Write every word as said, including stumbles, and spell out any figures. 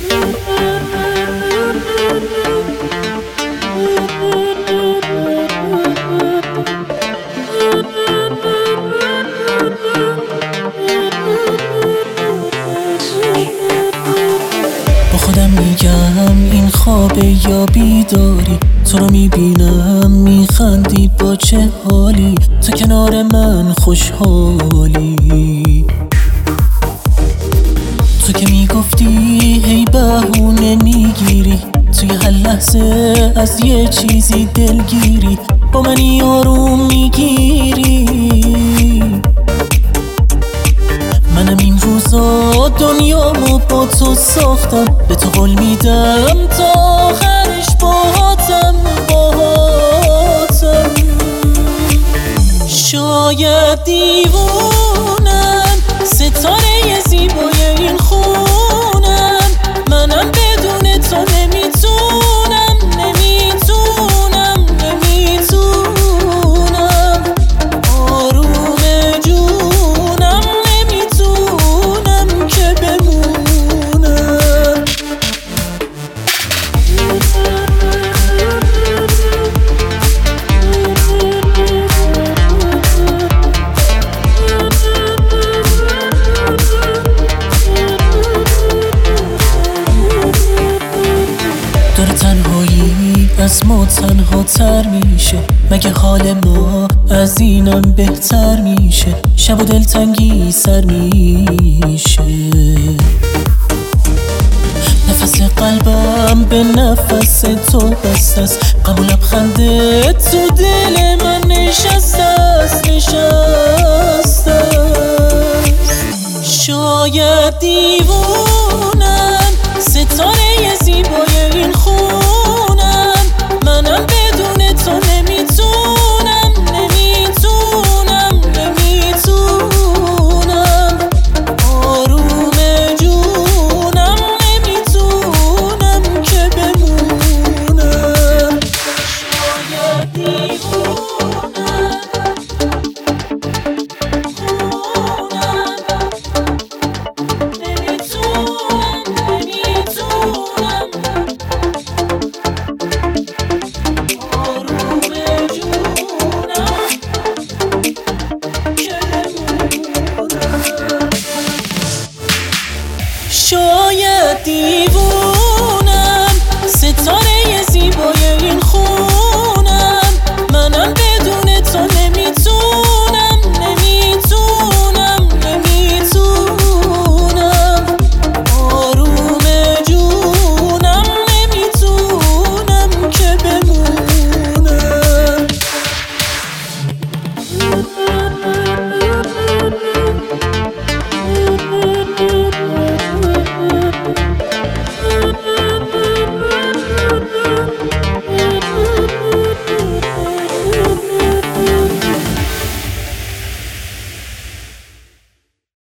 با خودم میگم این خوابه یا بیداری، تو رو میبینم میخندی با چه حالی، تو کنار من خوشحالی. تو که میگفتی هی بهونه میگیری، توی هر لحظه از یه چیزی دلگیری، با منی آروم میگیری. منم این روزا دنیامو با تو ساختم، به تو قول میدم تا آخرش باهاتم باهاتم. شاید دیوونم، ستاره زیبای این خونم، منم بدون تو نمیتونم نمیتونم نمیتونم آروم جونم، نمیتونم که بمونم. داره تنهایی از ما تنها تر میشه، مگه حال ما از اینم بهتر میشه؟ شب و دلتنگی سر میشه، نفس قلبم به نفس تو بسته است، غم و لبخنده تو دل من نشسته است نشسته است. شاید دیوونم، ستاره زیبای این خونم، منم بدون تو نمیتونم نمیتونم نمیتونم آروم جونم، نمیتونم که بمونم. شاید دیوونم، شاید دیوونه